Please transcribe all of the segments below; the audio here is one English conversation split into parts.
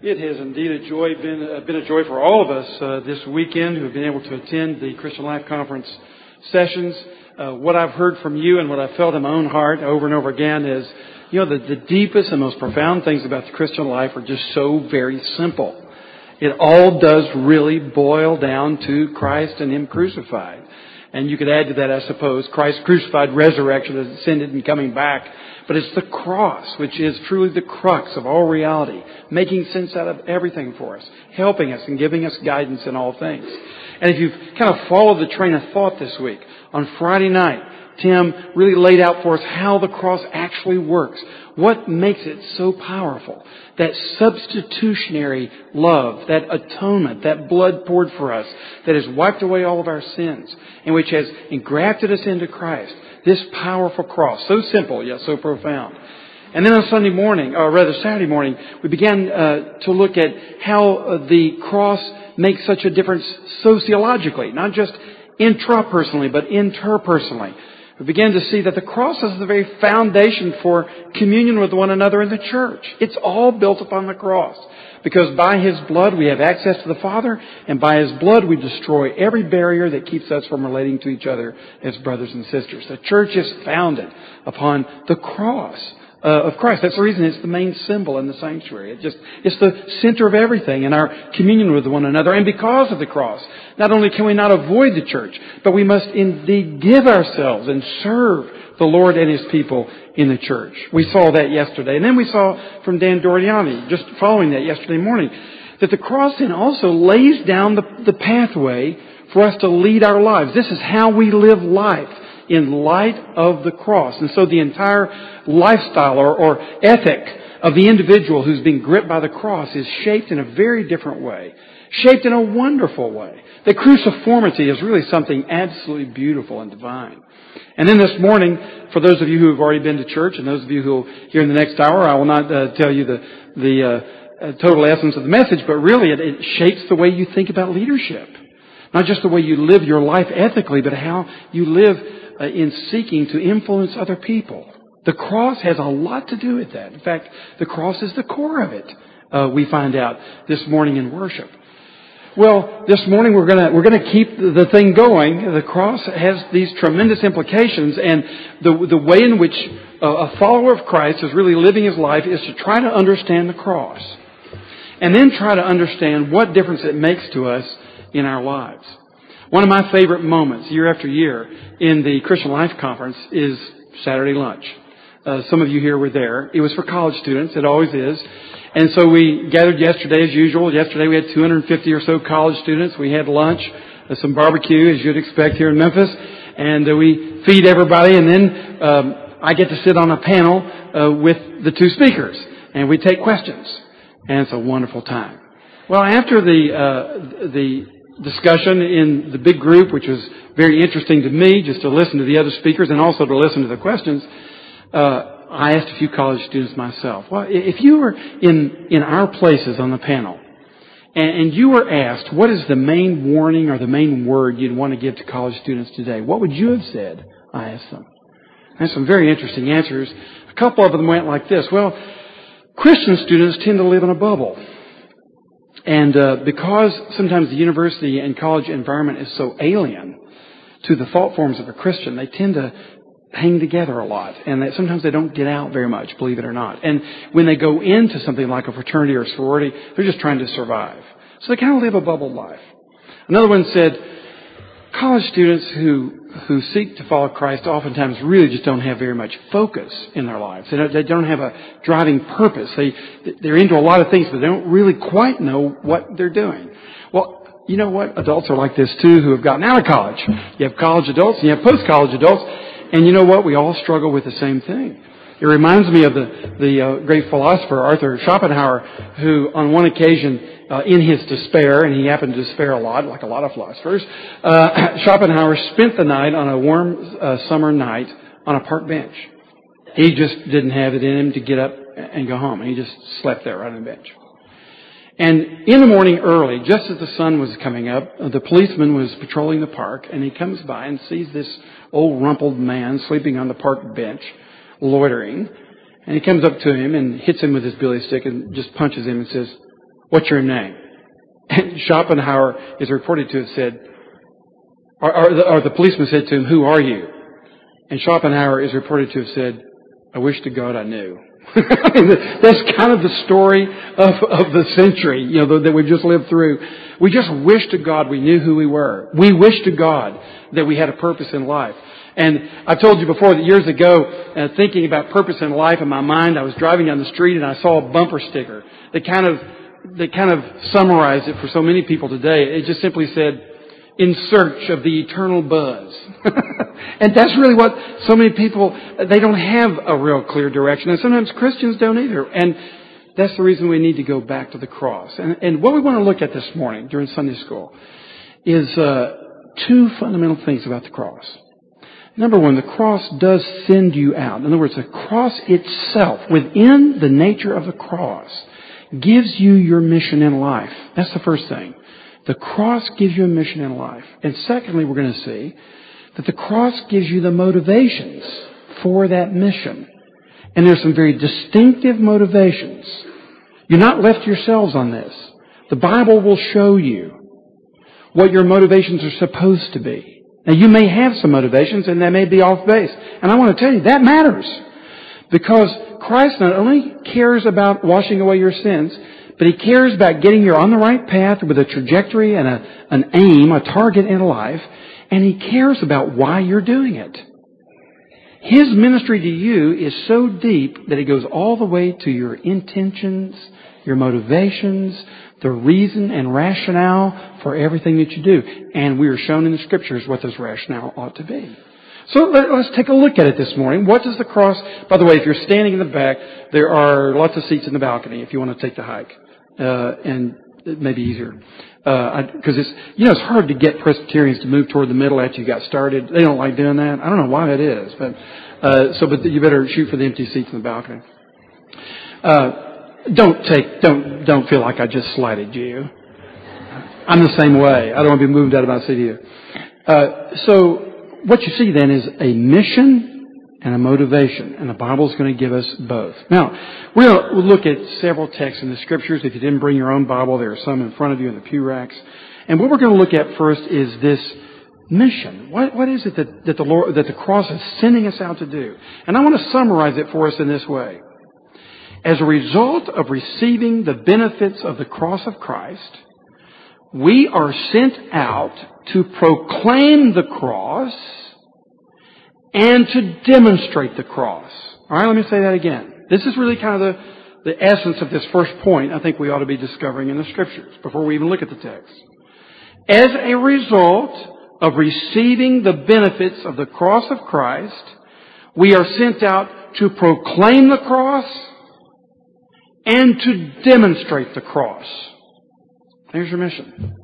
It has indeed been a joy for all of us this weekend who have been able to attend the Christian Life Conference sessions. What I've heard from you and what I've felt in my own heart over and over again is, the deepest and most profound things about the Christian life are just so very simple. It all does really boil down to Christ and Him crucified. And you could add to that, I suppose, Christ crucified, resurrection, ascended and coming back. But it's the cross, which is truly the crux of all reality, making sense out of everything for us, helping us and giving us guidance in all things. And if you've kind of followed the train of thought this week, on Friday night, Tim really laid out for us how the cross actually works. What makes it so powerful? That substitutionary love, that atonement, that blood poured for us, that has wiped away all of our sins, and which has engrafted us into Christ. This powerful cross, so simple yet so profound. And then on Saturday morning, we began to look at how the cross makes such a difference sociologically, not just intrapersonally, but interpersonally. We began to see that the cross is the very foundation for communion with one another in the church. It's all built upon the cross. Because by His blood we have access to the Father, and by His blood we destroy every barrier that keeps us from relating to each other as brothers and sisters. The church is founded upon the cross of Christ. That's the reason it's the main symbol in the sanctuary. It's the center of everything in our communion with one another. And because of the cross, not only can we not avoid the church, but we must indeed give ourselves and serve the Lord and His people in the church. We saw that yesterday. And then we saw from Dan Doriani, just following that yesterday morning, that the cross then also lays down the pathway for us to lead our lives. This is how we live life, in light of the cross. And so the entire lifestyle or ethic of the individual who's being gripped by the cross is shaped in a very different way. Shaped in a wonderful way. The cruciformity is really something absolutely beautiful and divine. And then this morning, for those of you who have already been to church and those of you who will hear in the next hour, I will not tell you the total essence of the message, but really it shapes the way you think about leadership. Not just the way you live your life ethically, but how you live in seeking to influence other people. The cross has a lot to do with that. In fact, the cross is the core of it, we find out this morning in worship. Well, this morning we're gonna keep the thing going. The cross has these tremendous implications, and the way in which a follower of Christ is really living his life is to try to understand the cross, and then try to understand what difference it makes to us in our lives. One of my favorite moments, year after year, in the Christian Life Conference is Saturday lunch. Some of you here were there. It was for college students. It always is. And so we gathered yesterday as usual. Yesterday we had 250 or so college students. We had lunch, some barbecue, as you'd expect here in Memphis. And we feed everybody. And then I get to sit on a panel with the two speakers. And we take questions. And it's a wonderful time. Well, after the discussion in the big group, which was very interesting to me, just to listen to the other speakers and also to listen to the questions, I asked a few college students myself, well, if you were in our places on the panel and you were asked what is the main warning or the main word you'd want to give to college students today, what would you have said? I asked them. I had some very interesting answers. A couple of them went like this. Well, Christian students tend to live in a bubble. And because sometimes the university and college environment is so alien to the thought forms of a Christian, they tend to hang together a lot. And sometimes they don't get out very much, believe it or not. And when they go into something like a fraternity or sorority, they're just trying to survive. So they kind of live a bubble life. Another one said, college students who seek to follow Christ oftentimes really just don't have very much focus in their lives. They don't have a driving purpose. They're into a lot of things, but they don't really quite know what they're doing. Well, you know what? Adults are like this too who have gotten out of college. You have college adults and you have post-college adults. And you know what? We all struggle with the same thing. It reminds me of the great philosopher Arthur Schopenhauer, who on one occasion, in his despair, and he happened to despair a lot, like a lot of philosophers, Schopenhauer spent the night on a warm summer night on a park bench. He just didn't have it in him to get up and go home. And he just slept there right on the bench. And in the morning early, just as the sun was coming up, the policeman was patrolling the park, and he comes by and sees this old rumpled man sleeping on the park bench, loitering. And he comes up to him and hits him with his billy stick and just punches him and says, "What's your name?" And Schopenhauer is reported to have said, or the policeman said to him, "Who are you?" And Schopenhauer is reported to have said, "I wish to God I knew." That's kind of the story of the century, that we've just lived through. We just wish to God we knew who we were. We wish to God that we had a purpose in life. And I've told you before that years ago, thinking about purpose in life in my mind, I was driving down the street and I saw a bumper sticker that kind of summarized it for so many people today. It just simply said, "In search of the eternal buzz." And that's really what so many people, they don't have a real clear direction. And sometimes Christians don't either. And that's the reason we need to go back to the cross. And what we want to look at this morning during Sunday school is two fundamental things about the cross. Number one, the cross does send you out. In other words, the cross itself, within the nature of the cross, gives you your mission in life. That's the first thing. The cross gives you a mission in life. And secondly, we're going to see that the cross gives you the motivations for that mission. And there's some very distinctive motivations. You're not left to yourselves on this. The Bible will show you what your motivations are supposed to be. Now, you may have some motivations and they may be off base. And I want to tell you, that matters. Because Christ not only cares about washing away your sins, but He cares about getting you on the right path with a trajectory and an aim, a target in life. And He cares about why you're doing it. His ministry to you is so deep that it goes all the way to your intentions, your motivations, the reason and rationale for everything that you do. And we are shown in the Scriptures what those rationale ought to be. So let's take a look at it this morning. What does the cross... By the way, if you're standing in the back, there are lots of seats in the balcony if you want to take the hike. And it may be easier. Because it's hard to get Presbyterians to move toward the middle after you got started. They don't like doing that. I don't know why that is. But you better shoot for the empty seats in the balcony. Don't feel like I just slighted you. I'm the same way. I don't want to be moved out of my seat either. So what you see then is a mission and a motivation. And the Bible's going to give us both. Now, we'll look at several texts in the Scriptures. If you didn't bring your own Bible, there are some in front of you in the pew racks. And what we're going to look at first is this mission. What is it that the cross is sending us out to do? And I want to summarize it for us in this way. As a result of receiving the benefits of the cross of Christ, we are sent out to proclaim the cross and to demonstrate the cross. All right, let me say that again. This is really kind of the essence of this first point I think we ought to be discovering in the Scriptures before we even look at the text. As a result of receiving the benefits of the cross of Christ, we are sent out to proclaim the cross and to demonstrate the cross. There's your mission.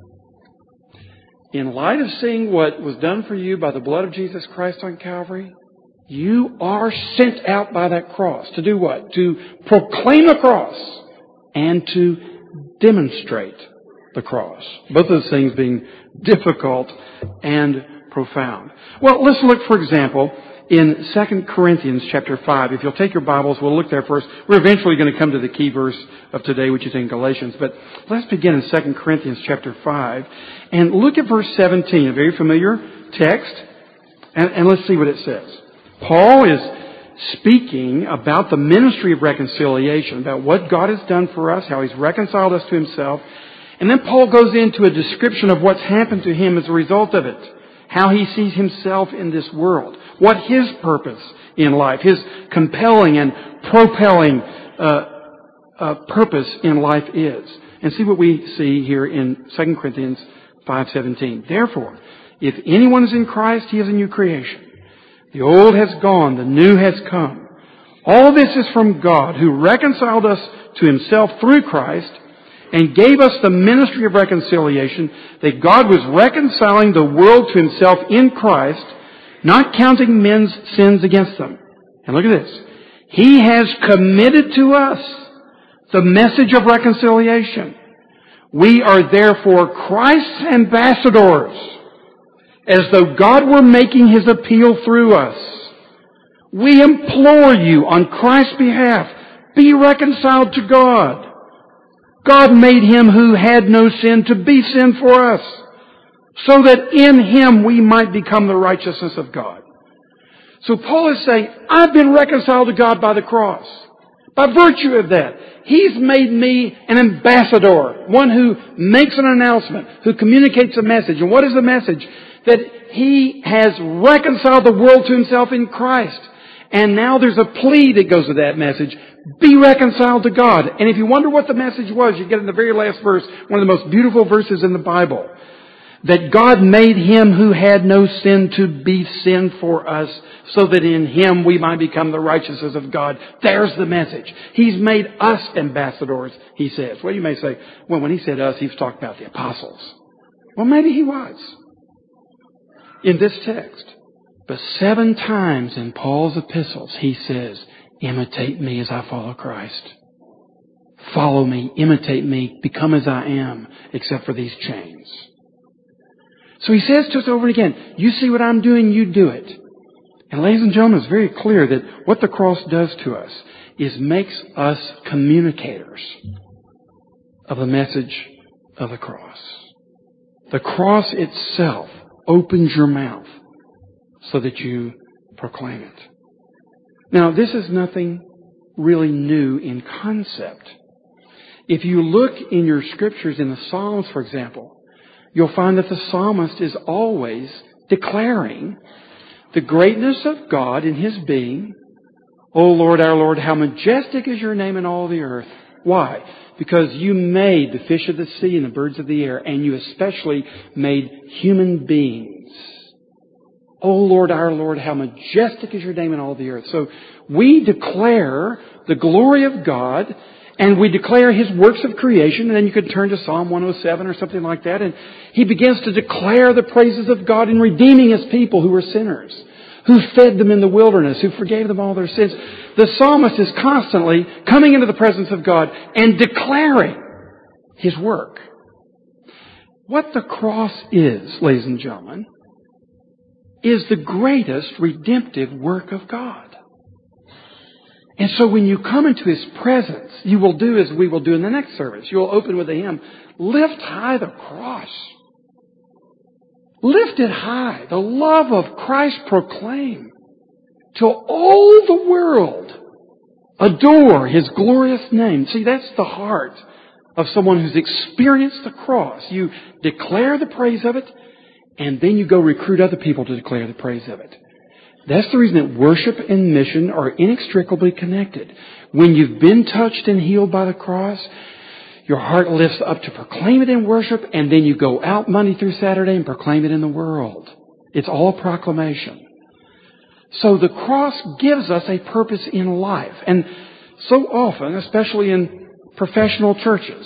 In light of seeing what was done for you by the blood of Jesus Christ on Calvary, you are sent out by that cross. To do what? To proclaim the cross and to demonstrate the cross. Both of those things being difficult and profound. Well, let's look, for example, in 2 Corinthians chapter 5. If you'll take your Bibles, we'll look there first. We're eventually going to come to the key verse of today, which is in Galatians. But let's begin in 2 Corinthians chapter 5. And look at verse 17, a very familiar text. And let's see what it says. Paul is speaking about the ministry of reconciliation, about what God has done for us, how He's reconciled us to Himself. And then Paul goes into a description of what's happened to him as a result of it. How he sees himself in this world. What his purpose in life, his compelling and propelling purpose in life is. And see what we see here in 2 Corinthians 5:17. Therefore, if anyone is in Christ, he is a new creation. The old has gone, the new has come. All this is from God, who reconciled us to Himself through Christ and gave us the ministry of reconciliation, that God was reconciling the world to Himself in Christ, not counting men's sins against them. And look at this. He has committed to us the message of reconciliation. We are therefore Christ's ambassadors, as though God were making His appeal through us. We implore you on Christ's behalf, be reconciled to God. God made Him who had no sin to be sin for us, so that in Him we might become the righteousness of God. So Paul is saying, I've been reconciled to God by the cross. By virtue of that, He's made me an ambassador, one who makes an announcement, who communicates a message. And what is the message? That He has reconciled the world to Himself in Christ. And now there's a plea that goes with that message. Be reconciled to God. And if you wonder what the message was, you get in the very last verse, one of the most beautiful verses in the Bible. That God made Him who had no sin to be sin for us, so that in Him we might become the righteousness of God. There's the message. He's made us ambassadors, he says. Well, you may say, well, when he said us, he was talking about the apostles. Well, maybe he was. In this text. But 7 times in Paul's epistles, he says, imitate me as I follow Christ. Follow me, imitate me, become as I am, except for these chains. So he says to us over and again, you see what I'm doing, you do it. And ladies and gentlemen, it's very clear that what the cross does to us is makes us communicators of the message of the cross. The cross itself opens your mouth so that you proclaim it. Now, this is nothing really new in concept. If you look in your scriptures in the Psalms, for example, you'll find that the psalmist is always declaring the greatness of God in His being. O Lord, our Lord, how majestic is your name in all the earth. Why? Because you made the fish of the sea and the birds of the air, and you especially made human beings. O Lord, our Lord, how majestic is your name in all the earth. So we declare the glory of God, and we declare His works of creation. And then you could turn to Psalm 107 or something like that. And he begins to declare the praises of God in redeeming His people who were sinners, who fed them in the wilderness, who forgave them all their sins. The psalmist is constantly coming into the presence of God and declaring His work. What the cross is, ladies and gentlemen, is the greatest redemptive work of God. And so when you come into His presence, you will do as we will do in the next service. You will open with a hymn, lift high the cross. Lift it high. The love of Christ proclaim. Till all the world adore His glorious name. See, that's the heart of someone who's experienced the cross. You declare the praise of it, and then you go recruit other people to declare the praise of it. That's the reason that worship and mission are inextricably connected. When you've been touched and healed by the cross, your heart lifts up to proclaim it in worship, and then you go out Monday through Saturday and proclaim it in the world. It's all proclamation. So the cross gives us a purpose in life. And so often, especially in professional churches,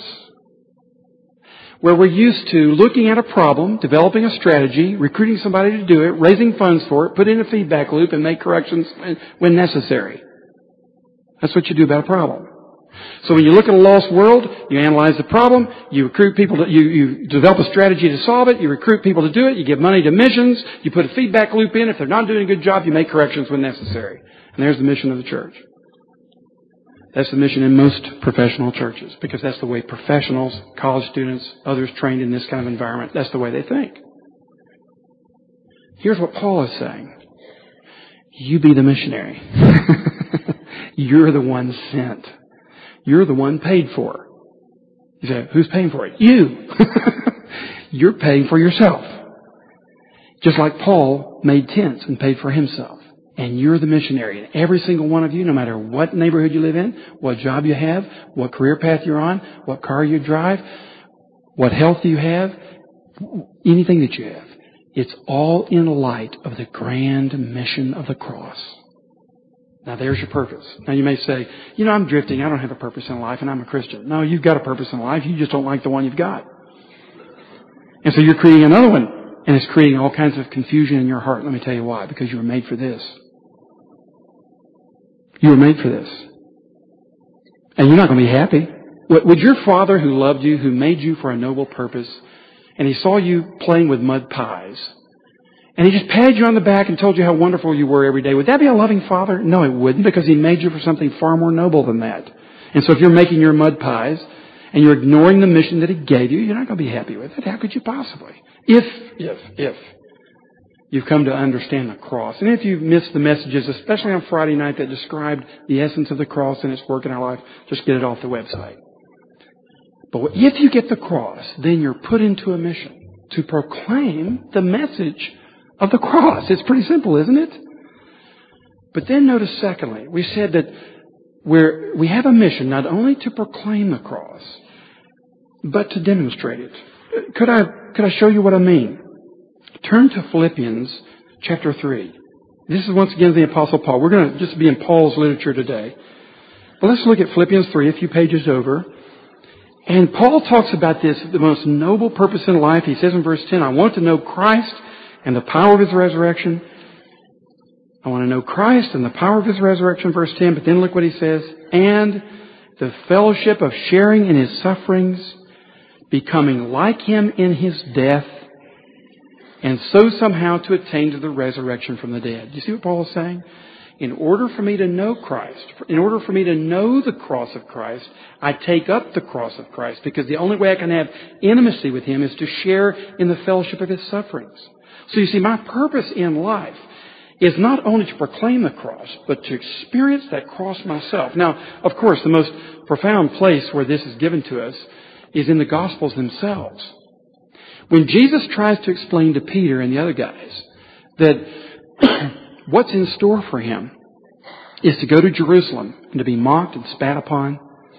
where we're used to looking at a problem, developing a strategy, recruiting somebody to do it, raising funds for it, put in a feedback loop, and make corrections when necessary. That's what you do about a problem. So when you look at a lost world, you analyze the problem, you recruit people, you develop a strategy to solve it, you recruit people to do it, you give money to missions, you put a feedback loop in. If they're not doing a good job, you make corrections when necessary. And there's the mission of the church. That's the mission in most professional churches, because that's the way professionals, college students, others trained in this kind of environment, that's the way they think. Here's what Paul is saying. You be the missionary. You're the one sent. You're the one paid for. You say, who's paying for it? You. You're paying for yourself. Just like Paul made tents and paid for himself. And you're the missionary. And every single one of you, no matter what neighborhood you live in, what job you have, what career path you're on, what car you drive, what health you have, anything that you have, it's all in light of the grand mission of the cross. Now there's your purpose. Now you may say, I'm drifting. I don't have a purpose in life and I'm a Christian. No, you've got a purpose in life. You just don't like the one you've got. And so you're creating another one. And it's creating all kinds of confusion in your heart. Let me tell you why. Because you were made for this. You were made for this. And you're not going to be happy. Would your Father who loved you, who made you for a noble purpose, and He saw you playing with mud pies, and He just patted you on the back and told you how wonderful you were every day, would that be a loving Father? No, it wouldn't, because He made you for something far more noble than that. And so if you're making your mud pies, and you're ignoring the mission that He gave you, you're not going to be happy with it. How could you possibly? If you've come to understand the cross. And if you've missed the messages, especially on Friday night, that described the essence of the cross and its work in our life, just get it off the website. But if you get the cross, then you're put into a mission to proclaim the message of the cross. It's pretty simple, isn't it? But then notice, secondly, we said that we have a mission not only to proclaim the cross, but to demonstrate it. Could I show you what I mean? Turn to Philippians chapter 3. This is once again the Apostle Paul. We're going to just be in Paul's literature today. But let's look at Philippians 3, a few pages over. And Paul talks about this, the most noble purpose in life. He says in verse 10, I want to know Christ and the power of His resurrection. I want to know Christ and the power of His resurrection, verse 10. But then look what he says. And the fellowship of sharing in His sufferings, becoming like Him in His death, and so somehow to attain to the resurrection from the dead. Do you see what Paul is saying? In order for me to know Christ, in order for me to know the cross of Christ, I take up the cross of Christ, because the only way I can have intimacy with Him is to share in the fellowship of His sufferings. So you see, my purpose in life is not only to proclaim the cross, but to experience that cross myself. Now, of course, the most profound place where this is given to us is in the Gospels themselves. When Jesus tries to explain to Peter and the other guys that what's in store for him is to go to Jerusalem and to be mocked and spat upon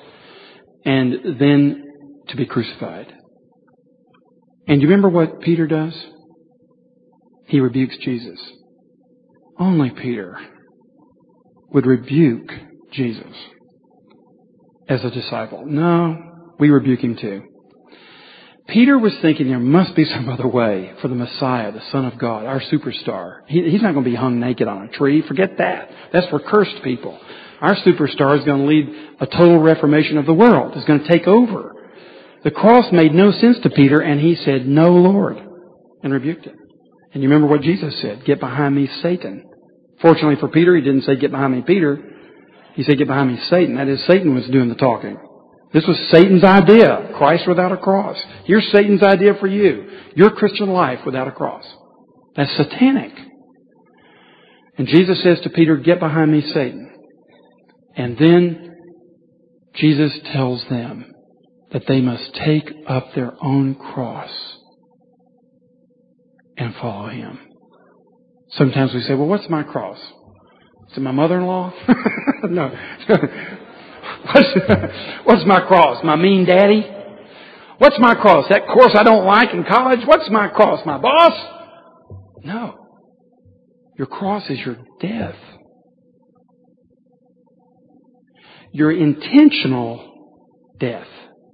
and then to be crucified. And you remember what Peter does? He rebukes Jesus. Only Peter would rebuke Jesus as a disciple. No, we rebuke him too. Peter was thinking there must be some other way for the Messiah, the Son of God, our superstar. He's not going to be hung naked on a tree. Forget that. That's for cursed people. Our superstar is going to lead a total reformation of the world. It's going to take over. The cross made no sense to Peter, and he said, "No, Lord," and rebuked it. And you remember what Jesus said, "Get behind me, Satan." Fortunately for Peter, he didn't say, "Get behind me, Peter." He said, "Get behind me, Satan." That is, Satan was doing the talking. This was Satan's idea, Christ without a cross. Here's Satan's idea for you, your Christian life without a cross. That's satanic. And Jesus says to Peter, "Get behind me, Satan." And then Jesus tells them that they must take up their own cross and follow Him. Sometimes we say, "Well, what's my cross? Is it my mother-in-law?" No. What's my cross? My mean daddy? What's my cross? That course I don't like in college? What's my cross? My boss? No. Your cross is your death. Your intentional death.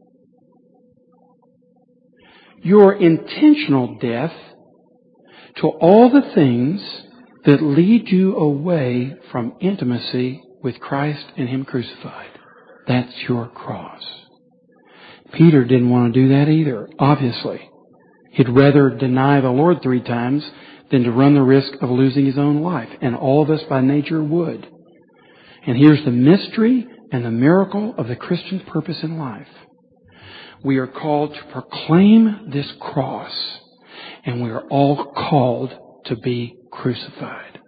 Your intentional death to all the things that lead you away from intimacy with Christ and Him crucified. That's your cross. Peter didn't want to do that either, obviously. He'd rather deny the Lord 3 times than to run the risk of losing his own life. And all of us by nature would. And here's the mystery and the miracle of the Christian purpose in life. We are called to proclaim this cross, and we are all called to be crucified.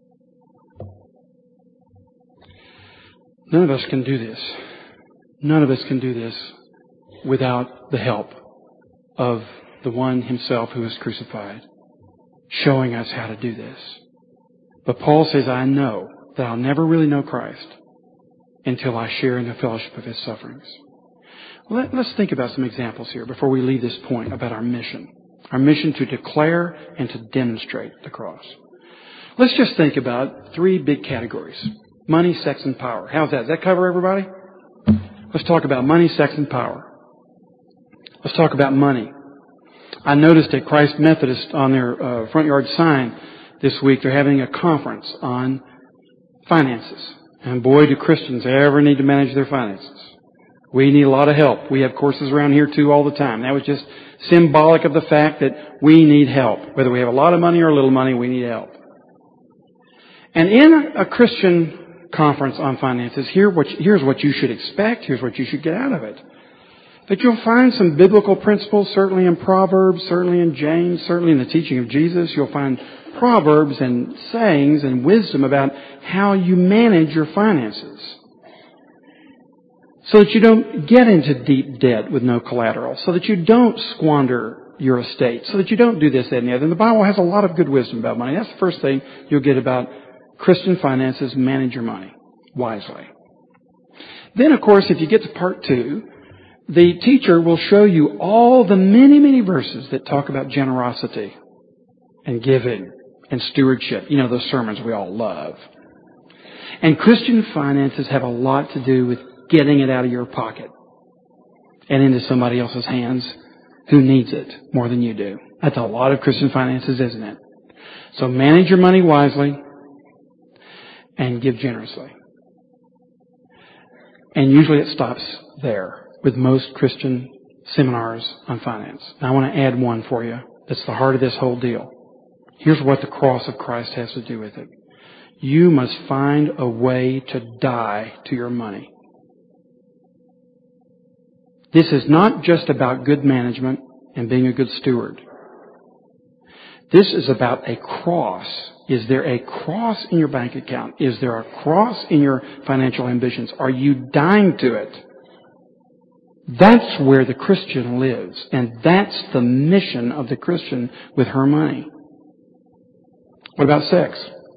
None of us can do this. None of us can do this without the help of the one Himself who was crucified, showing us how to do this. But Paul says, I know that I'll never really know Christ until I share in the fellowship of His sufferings. Let's think about some examples here before we leave this point about our mission. Our mission to declare and to demonstrate the cross. Let's just think about 3 big categories. Money, sex, and power. How's that? Does that cover everybody? Let's talk about money, sex, and power. Let's talk about money. I noticed at Christ Methodist on their front yard sign this week, they're having a conference on finances. And boy, do Christians ever need to manage their finances. We need a lot of help. We have courses around here too all the time. That was just symbolic of the fact that we need help. Whether we have a lot of money or a little money, we need help. And in a Christian conference on finances, here's what you should expect. Here's what you should get out of it. But you'll find some biblical principles, certainly in Proverbs, certainly in James, certainly in the teaching of Jesus. You'll find proverbs and sayings and wisdom about how you manage your finances, so that you don't get into deep debt with no collateral, so that you don't squander your estate, so that you don't do this, that, and the other. And the Bible has a lot of good wisdom about money. That's the first thing you'll get about Christian finances. Manage your money wisely. Then, of course, if you get to part 2, the teacher will show you all the many, many verses that talk about generosity and giving and stewardship. You know, those sermons we all love. And Christian finances have a lot to do with getting it out of your pocket and into somebody else's hands who needs it more than you do. That's a lot of Christian finances, isn't it? So manage your money wisely and give generously. And usually it stops there with most Christian seminars on finance. Now I want to add one for you. That's the heart of this whole deal. Here's what the cross of Christ has to do with it. You must find a way to die to your money. This is not just about good management and being a good steward. This is about a cross. Is there a cross in your bank account? Is there a cross in your financial ambitions? Are you dying to it? That's where the Christian lives. And that's the mission of the Christian with her money. What about sex?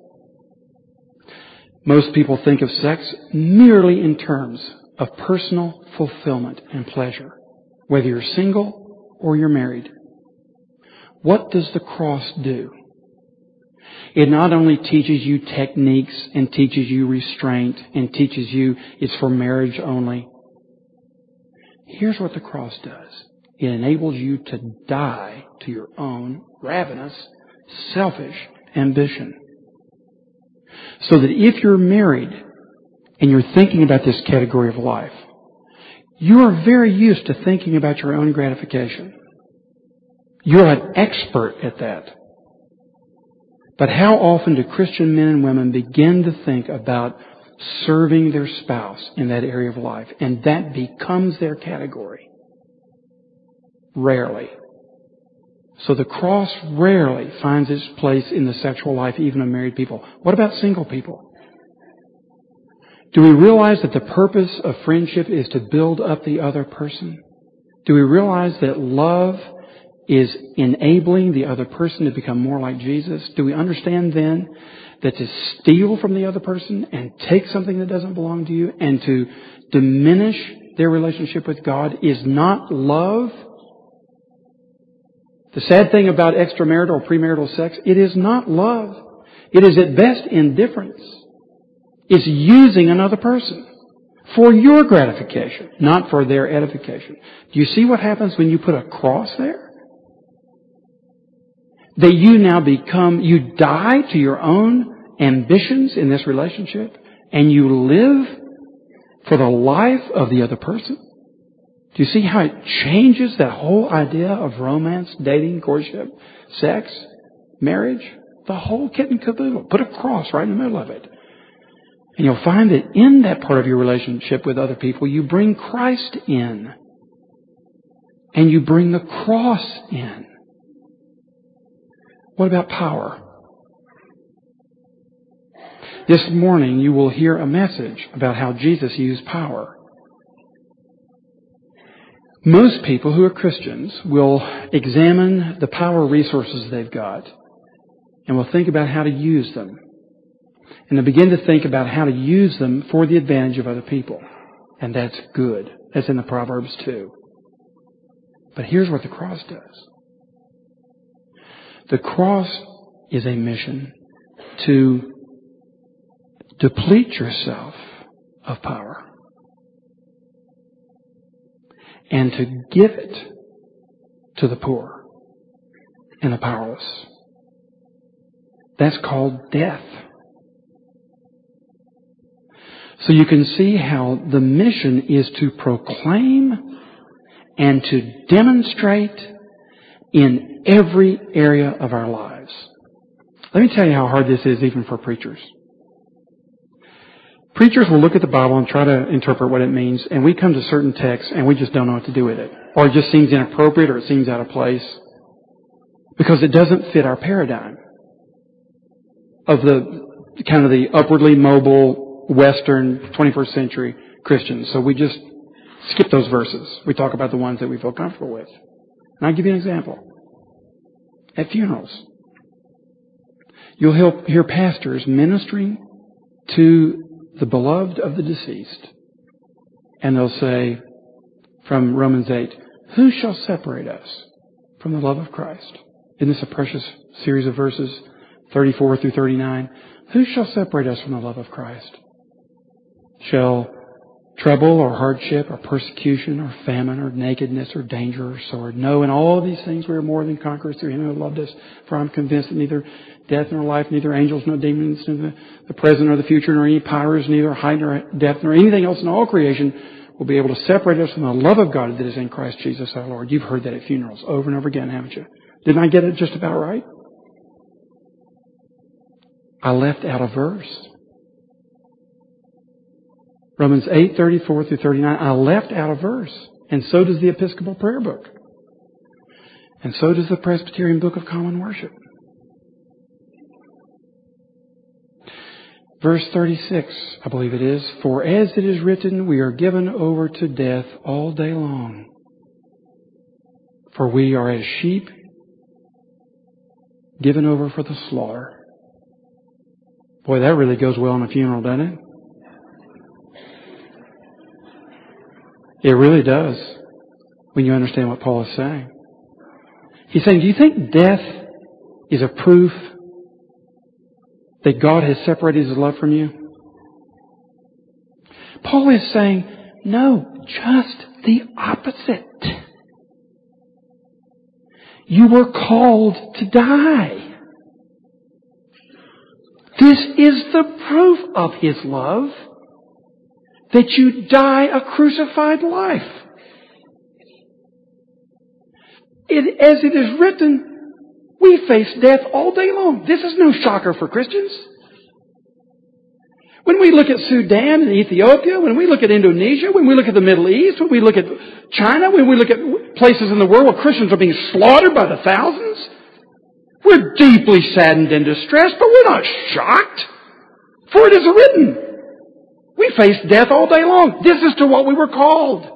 Most people think of sex merely in terms of personal fulfillment and pleasure, whether you're single or you're married. What does the cross do? It not only teaches you techniques and teaches you restraint and teaches you it's for marriage only. Here's what the cross does. It enables you to die to your own ravenous, selfish ambition. So that if you're married and you're thinking about this category of life, you are very used to thinking about your own gratification. You're an expert at that. But how often do Christian men and women begin to think about serving their spouse in that area of life, and that becomes their category? Rarely. So the cross rarely finds its place in the sexual life even of married people. What about single people? Do we realize that the purpose of friendship is to build up the other person? Do we realize that love is enabling the other person to become more like Jesus? Do we understand then that to steal from the other person and take something that doesn't belong to you and to diminish their relationship with God is not love? The sad thing about extramarital or premarital sex, it is not love. It is at best indifference. It's using another person for your gratification, not for their edification. Do you see what happens when you put a cross there? That you now you die to your own ambitions in this relationship and you live for the life of the other person? Do you see how it changes that whole idea of romance, dating, courtship, sex, marriage? The whole kit and caboodle. Put a cross right in the middle of it. And you'll find that in that part of your relationship with other people, you bring Christ in. And you bring the cross in. What about power? This morning you will hear a message about how Jesus used power. Most people who are Christians will examine the power resources they've got and will think about how to use them. And they'll begin to think about how to use them for the advantage of other people. And that's good. That's in the Proverbs too. But here's what the cross does. The cross is a mission to deplete yourself of power and to give it to the poor and the powerless. That's called death. So you can see how the mission is to proclaim and to demonstrate in every area of our lives. Let me tell you how hard this is even for preachers. Preachers will look at the Bible and try to interpret what it means, and we come to certain texts and we just don't know what to do with it. Or it just seems inappropriate or it seems out of place because it doesn't fit our paradigm of the kind of the upwardly mobile Western 21st century Christians. So we just skip those verses. We talk about the ones that we feel comfortable with. And I'll give you an example. At funerals, you'll hear pastors ministering to the beloved of the deceased. And they'll say, from Romans 8, who shall separate us from the love of Christ? Isn't this a precious series of verses, 34 through 39? Who shall separate us from the love of Christ? Shall trouble or hardship or persecution or famine or nakedness or danger or sword? No, in all these things we are more than conquerors through Him who loved us. For I'm convinced that neither death nor life, neither angels nor demons, neither the present nor the future, nor any powers, neither height nor depth, nor anything else in all creation will be able to separate us from the love of God that is in Christ Jesus our Lord. You've heard that at funerals over and over again, haven't you? Didn't I get it just about right? I left out a verse. Romans 8, 34 through 39. I left out a verse. And so does the Episcopal Prayer Book. And so does the Presbyterian Book of Common Worship. Verse 36, I believe it is. For as it is written, we are given over to death all day long. For we are as sheep given over for the slaughter. Boy, that really goes well in a funeral, doesn't it? It really does, when you understand what Paul is saying. He's saying, do you think death is a proof that God has separated His love from you? Paul is saying, no, just the opposite. You were called to die. This is the proof of His love, that you die a crucified life. As it is written, we face death all day long. This is no shocker for Christians. When we look at Sudan and Ethiopia, when we look at Indonesia, when we look at the Middle East, when we look at China, when we look at places in the world where Christians are being slaughtered by the thousands, we're deeply saddened and distressed, but we're not shocked. For it is written, we face death all day long. This is to what we were called.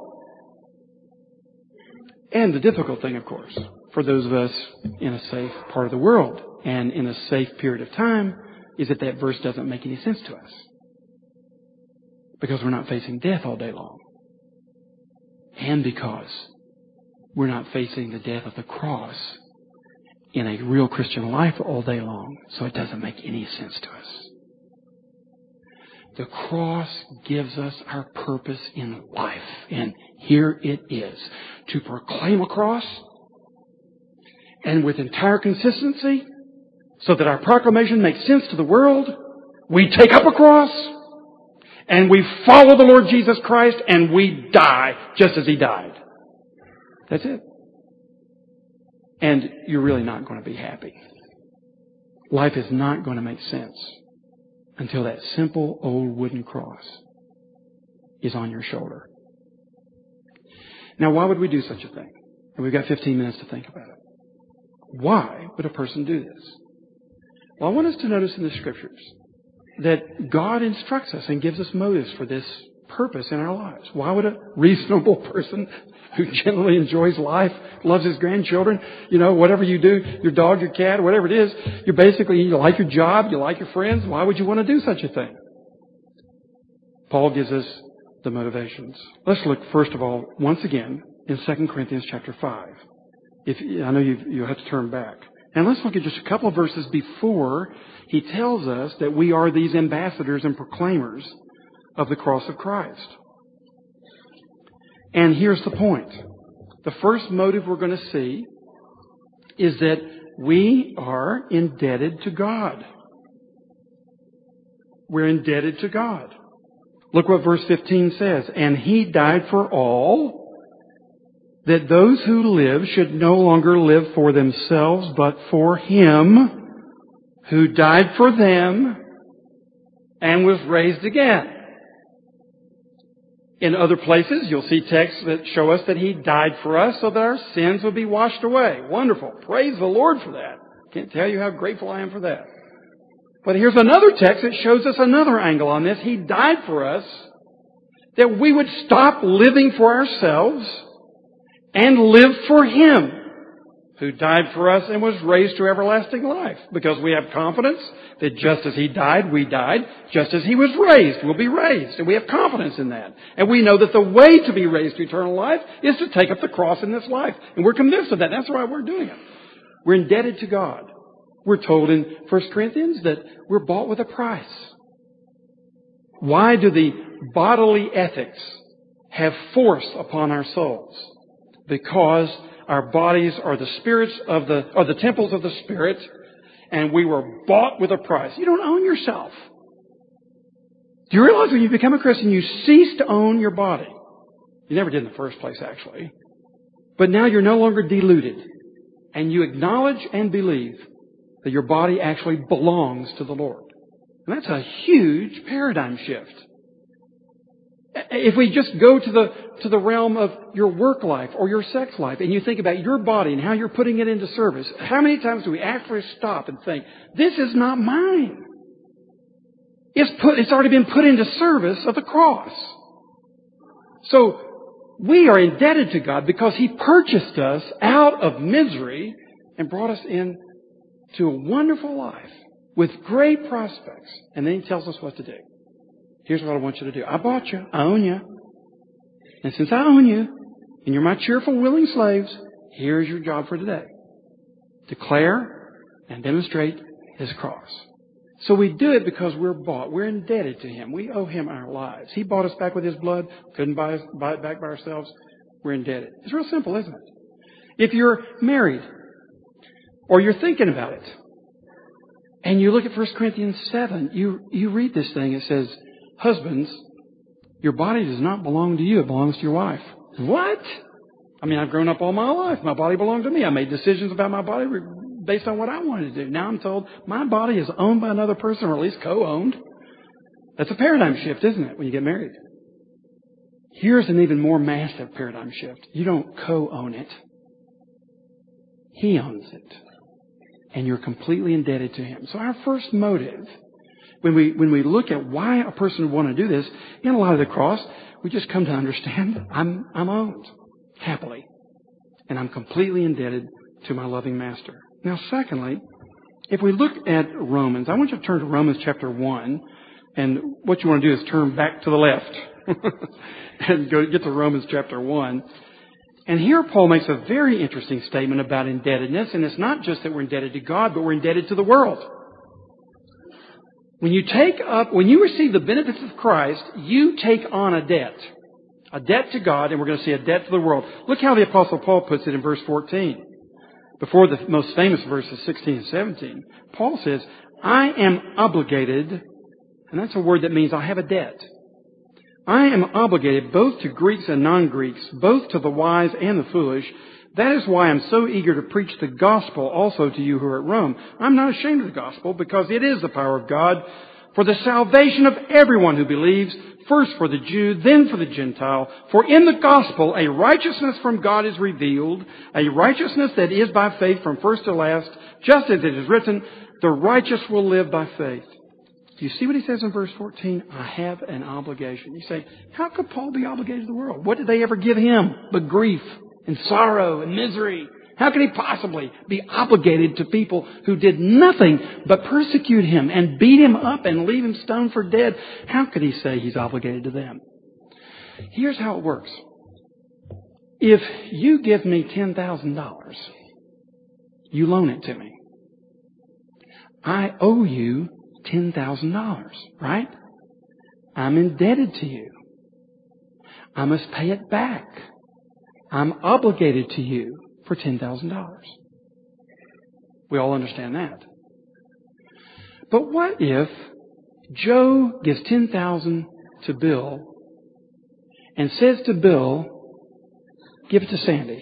And the difficult thing, of course, for those of us in a safe part of the world and in a safe period of time, is that that verse doesn't make any sense to us. Because we're not facing death all day long. And because we're not facing the death of the cross in a real Christian life all day long. So it doesn't make any sense to us. The cross gives us our purpose in life. And here it is. To proclaim a cross. And with entire consistency. So that our proclamation makes sense to the world. We take up a cross. And we follow the Lord Jesus Christ. And we die just as He died. That's it. And you're really not going to be happy. Life is not going to make sense until that simple old wooden cross is on your shoulder. Now, why would we do such a thing? And we've got 15 minutes to think about it. Why would a person do this? Well, I want us to notice in the Scriptures that God instructs us and gives us motives for this purpose in our lives. Why would a reasonable person who generally enjoys life, loves his grandchildren, whatever you do, your dog, your cat, whatever it is, you like your job, you like your friends, why would you want to do such a thing? Paul gives us the motivations. Let's look first of all, once again, in 2 Corinthians chapter 5. I know you have to turn back. And let's look at just a couple of verses before he tells us that we are these ambassadors and proclaimers of the cross of Christ. And here's the point. The first motive we're going to see is that we are indebted to God. We're indebted to God. Look what verse 15 says. And He died for all, that those who live should no longer live for themselves, but for Him who died for them and was raised again. In other places, you'll see texts that show us that He died for us so that our sins would be washed away. Wonderful. Praise the Lord for that. Can't tell you how grateful I am for that. But here's another text that shows us another angle on this. He died for us that we would stop living for ourselves and live for Him, who died for us and was raised to everlasting life. Because we have confidence that just as He died, we died. Just as He was raised, we'll be raised. And we have confidence in that. And we know that the way to be raised to eternal life is to take up the cross in this life. And we're convinced of that. That's why we're doing it. We're indebted to God. We're told in 1 Corinthians that we're bought with a price. Why do the bodily ethics have force upon our souls? Because our bodies are the the temples of the Spirit, and we were bought with a price. You don't own yourself. Do you realize when you become a Christian, you cease to own your body? You never did in the first place, actually. But now you're no longer deluded, and you acknowledge and believe that your body actually belongs to the Lord. And that's a huge paradigm shift. If we just go to the realm of your work life or your sex life, and you think about your body and how you're putting it into service, how many times do we actually stop and think, this is not mine? It's already been put into service of the cross. So we are indebted to God because He purchased us out of misery and brought us in to a wonderful life with great prospects. And then He tells us what to do. Here's what I want you to do. I bought you. I own you. And since I own you, and you're my cheerful, willing slaves, here's your job for today. Declare and demonstrate His cross. So we do it because we're bought. We're indebted to Him. We owe Him our lives. He bought us back with His blood. Couldn't buy it back by ourselves. We're indebted. It's real simple, isn't it? If you're married, or you're thinking about it, and you look at 1 Corinthians 7, you read this thing. It says, husbands, your body does not belong to you. It belongs to your wife. What? I mean, I've grown up all my life. My body belonged to me. I made decisions about my body based on what I wanted to do. Now I'm told my body is owned by another person, or at least co-owned. That's a paradigm shift, isn't it, when you get married? Here's an even more massive paradigm shift. You don't co-own it. He owns it. And you're completely indebted to Him. So our first motive, when we look at why a person would want to do this, in a lot of the cross, we just come to understand I'm owned happily. And I'm completely indebted to my loving Master. Now, secondly, if we look at Romans, I want you to turn to Romans chapter 1. And what you want to do is turn back to the left and get to Romans chapter 1. And here Paul makes a very interesting statement about indebtedness. And it's not just that we're indebted to God, but we're indebted to the world. When you receive the benefits of Christ, you take on a debt. A debt to God, and we're going to see a debt to the world. Look how the Apostle Paul puts it in verse 14. Before the most famous verses, 16 and 17. Paul says, I am obligated, and that's a word that means I have a debt. I am obligated both to Greeks and non-Greeks, both to the wise and the foolish. That is why I'm so eager to preach the gospel also to you who are at Rome. I'm not ashamed of the gospel because it is the power of God for the salvation of everyone who believes, first for the Jew, then for the Gentile. For in the gospel a righteousness from God is revealed, a righteousness that is by faith from first to last, just as it is written, the righteous will live by faith. Do you see what he says in verse 14? I have an obligation. You say, how could Paul be obligated to the world? What did they ever give him but grief and sorrow and misery? How could he possibly be obligated to people who did nothing but persecute him and beat him up and leave him stoned for dead? How could he say he's obligated to them? Here's how it works. If you give me $10,000, you loan it to me. I owe you $10,000, right? I'm indebted to you. I must pay it back. I'm obligated to you for $10,000. We all understand that. But what if Joe gives $10,000 to Bill and says to Bill, give it to Sandy?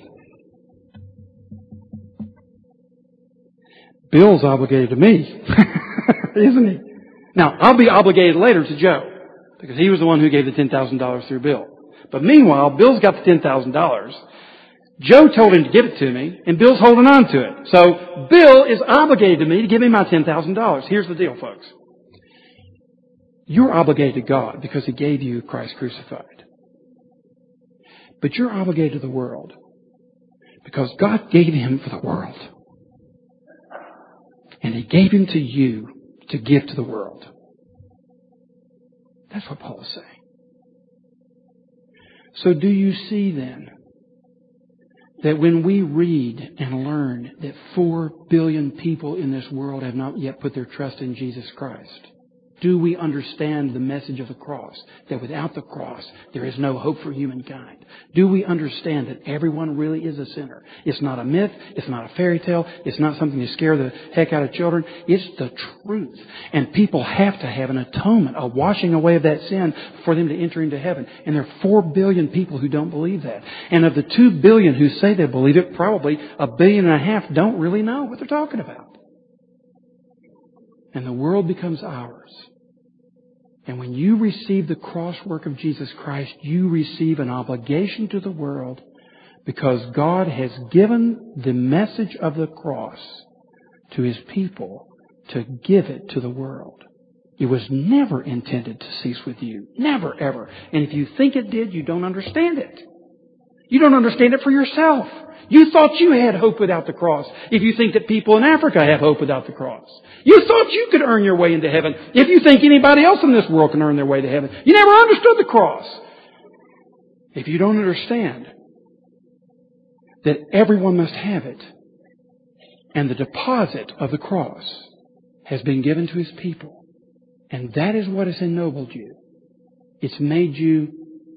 Bill's obligated to me, isn't he? Now, I'll be obligated later to Joe because he was the one who gave the $10,000 through Bill. But meanwhile, Bill's got the $10,000. Joe told him to give it to me, and Bill's holding on to it. So Bill is obligated to me to give me my $10,000. Here's the deal, folks. You're obligated to God because He gave you Christ crucified. But you're obligated to the world because God gave Him for the world. And He gave Him to you to give to the world. That's what Paul is saying. So do you see then that when we read and learn that 4 billion people in this world have not yet put their trust in Jesus Christ, do we understand the message of the cross? That without the cross, there is no hope for humankind. Do we understand that everyone really is a sinner? It's not a myth. It's not a fairy tale. It's not something to scare the heck out of children. It's the truth. And people have to have an atonement, a washing away of that sin for them to enter into heaven. And there are 4 billion people who don't believe that. And of the 2 billion who say they believe it, probably 1.5 billion don't really know what they're talking about. And the world becomes ours. And when you receive the cross work of Jesus Christ, you receive an obligation to the world because God has given the message of the cross to His people to give it to the world. It was never intended to cease with you. Never, ever. And if you think it did, you don't understand it. You don't understand it for yourself. You thought you had hope without the cross. If you think that people in Africa have hope without the cross. You thought you could earn your way into heaven. If you think anybody else in this world can earn their way to heaven. You never understood the cross. If you don't understand that everyone must have it, and the deposit of the cross has been given to His people, and that is what has ennobled you. It's made you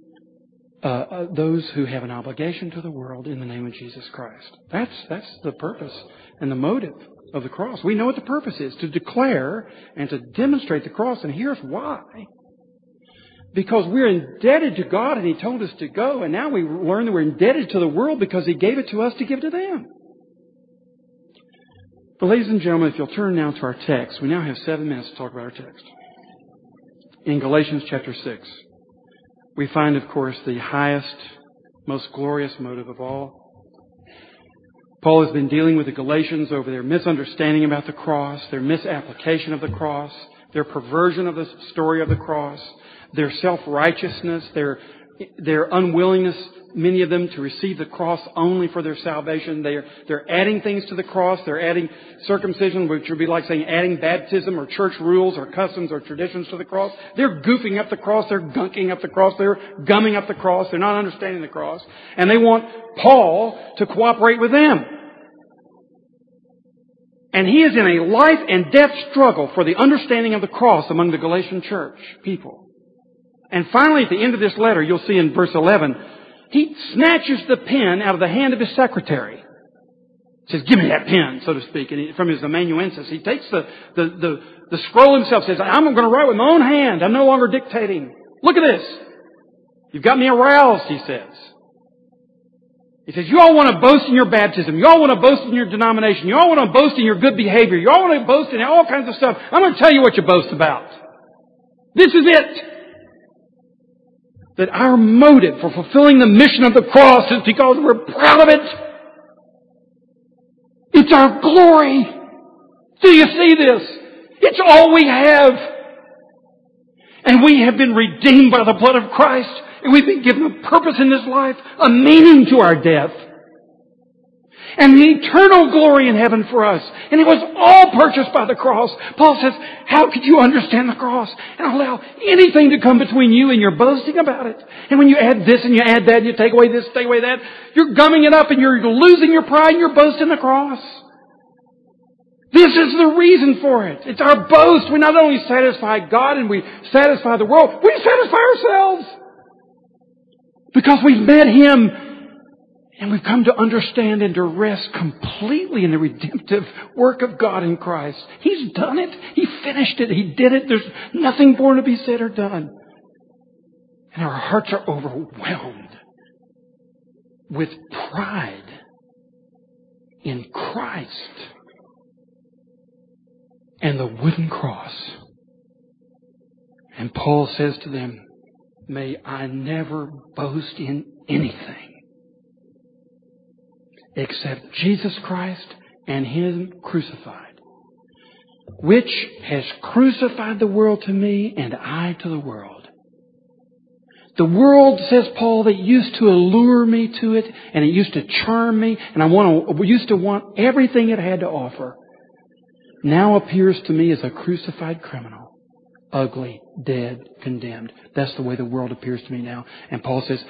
those who have an obligation to the world in the name of Jesus Christ. That's the purpose and the motive of the cross. We know what the purpose is, to declare and to demonstrate the cross. And here's why. Because we're indebted to God and He told us to go. And now we learn that we're indebted to the world because He gave it to us to give to them. But ladies and gentlemen, if you'll turn now to our text, we now have 7 minutes to talk about our text. In Galatians chapter 6. We find, of course, the highest, most glorious motive of all. Paul has been dealing with the Galatians over their misunderstanding about the cross, their misapplication of the cross, their perversion of the story of the cross, their self-righteousness, their unwillingness, many of them, to receive the cross only for their salvation. They're adding things to the cross. They're adding circumcision, which would be like saying adding baptism or church rules or customs or traditions to the cross. They're goofing up the cross. They're gunking up the cross. They're gumming up the cross. They're not understanding the cross. And they want Paul to cooperate with them. And he is in a life and death struggle for the understanding of the cross among the Galatian church people. And finally, at the end of this letter, you'll see in verse 11, he snatches the pen out of the hand of his secretary. He says, "Give me that pen," so to speak. And from his amanuensis, he takes the scroll himself, says, "I'm going to write with my own hand. I'm no longer dictating. Look at this. You've got me aroused," he says. He says, "You all want to boast in your baptism. You all want to boast in your denomination. You all want to boast in your good behavior. You all want to boast in all kinds of stuff. I'm going to tell you what you boast about. This is it. That our motive for fulfilling the mission of the cross is because we're proud of it. It's our glory. Do you see this? It's all we have. And we have been redeemed by the blood of Christ. And we've been given a purpose in this life, a meaning to our death. And the eternal glory in heaven for us. And it was all purchased by the cross. Paul says, how could you understand the cross and allow anything to come between you and your boasting about it? And when you add this and you add that and you take away this, take away that, you're gumming it up and you're losing your pride and you're boasting the cross. This is the reason for it. It's our boast. We not only satisfy God and we satisfy the world, we satisfy ourselves. Because we've met Him. And we've come to understand and to rest completely in the redemptive work of God in Christ. He's done it. He finished it. He did it. There's nothing more to be said or done. And our hearts are overwhelmed with pride in Christ and the wooden cross. And Paul says to them, may I never boast in anything except Jesus Christ and Him crucified, which has crucified the world to me and I to the world. The world, says Paul, that used to allure me to it and it used to charm me and I used to want everything it had to offer, now appears to me as a crucified criminal, ugly, dead, condemned. That's the way the world appears to me now. And Paul says,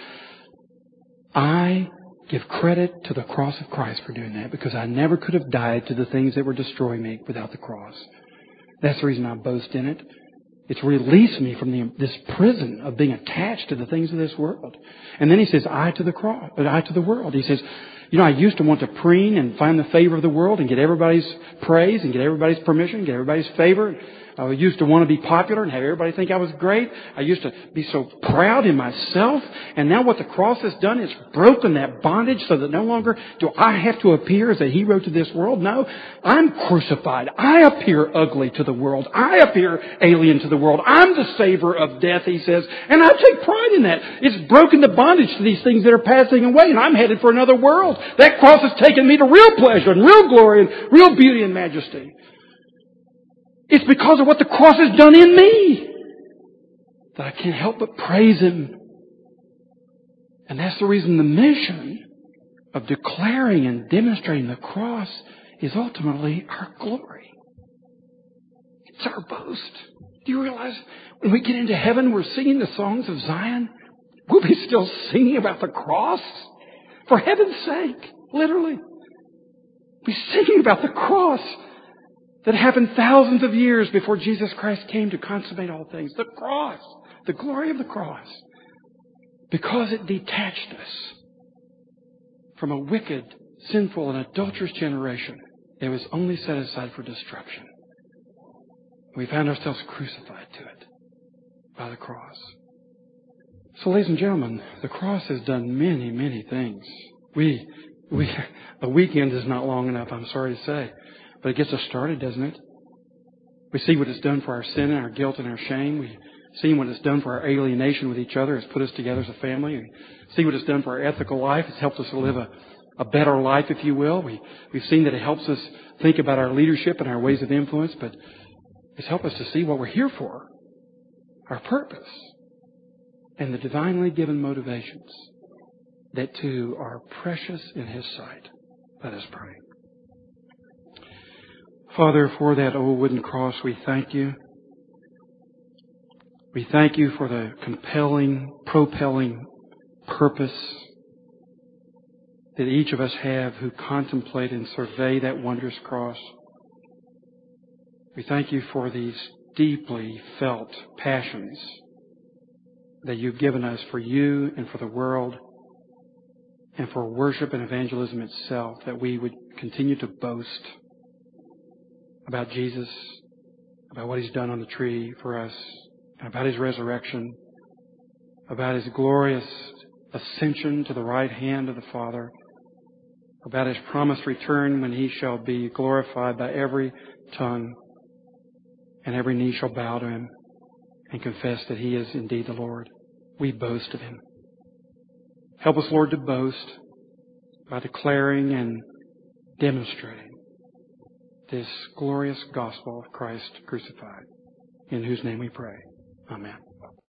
I give credit to the cross of Christ for doing that, because I never could have died to the things that were destroying me without the cross. That's the reason I boast in it. It's released me from this prison of being attached to the things of this world. And then he says, I to the cross, I to the world. He says, I used to want to preen and find the favor of the world and get everybody's praise and get everybody's permission, get everybody's favor. I used to want to be popular and have everybody think I was great. I used to be so proud in myself. And now what the cross has done is broken that bondage so that no longer do I have to appear as a hero to this world. No, I'm crucified. I appear ugly to the world. I appear alien to the world. I'm the savor of death, he says. And I take pride in that. It's broken the bondage to these things that are passing away, and I'm headed for another world. That cross has taken me to real pleasure and real glory and real beauty and majesty. It's because of what the cross has done in me that I can't help but praise Him. And that's the reason the mission of declaring and demonstrating the cross is ultimately our glory. It's our boast. Do you realize when we get into heaven, we're singing the songs of Zion? We'll be still singing about the cross? For heaven's sake, literally. We're singing about the cross that happened thousands of years before Jesus Christ came to consummate all things. The cross, the glory of the cross. Because it detached us from a wicked, sinful, and adulterous generation that was only set aside for destruction. We found ourselves crucified to it by the cross. So, ladies and gentlemen, the cross has done many, many things. A weekend is not long enough, I'm sorry to say. But it gets us started, doesn't it? We see what it's done for our sin and our guilt and our shame. We see what it's done for our alienation with each other. It's put us together as a family. We see what it's done for our ethical life. It's helped us to live a better life, if you will. We've seen that it helps us think about our leadership and our ways of influence. But it's helped us to see what we're here for, our purpose, and the divinely given motivations that too are precious in His sight. Let us pray. Father, for that old wooden cross, we thank You. We thank You for the compelling, propelling purpose that each of us have who contemplate and survey that wondrous cross. We thank You for these deeply felt passions that You've given us for You and for the world and for worship and evangelism itself, that we would continue to boast about Jesus, about what He's done on the tree for us, about His resurrection, about His glorious ascension to the right hand of the Father, about His promised return when He shall be glorified by every tongue and every knee shall bow to Him and confess that He is indeed the Lord. We boast of Him. Help us, Lord, to boast by declaring and demonstrating this glorious gospel of Christ crucified, in whose name we pray. Amen.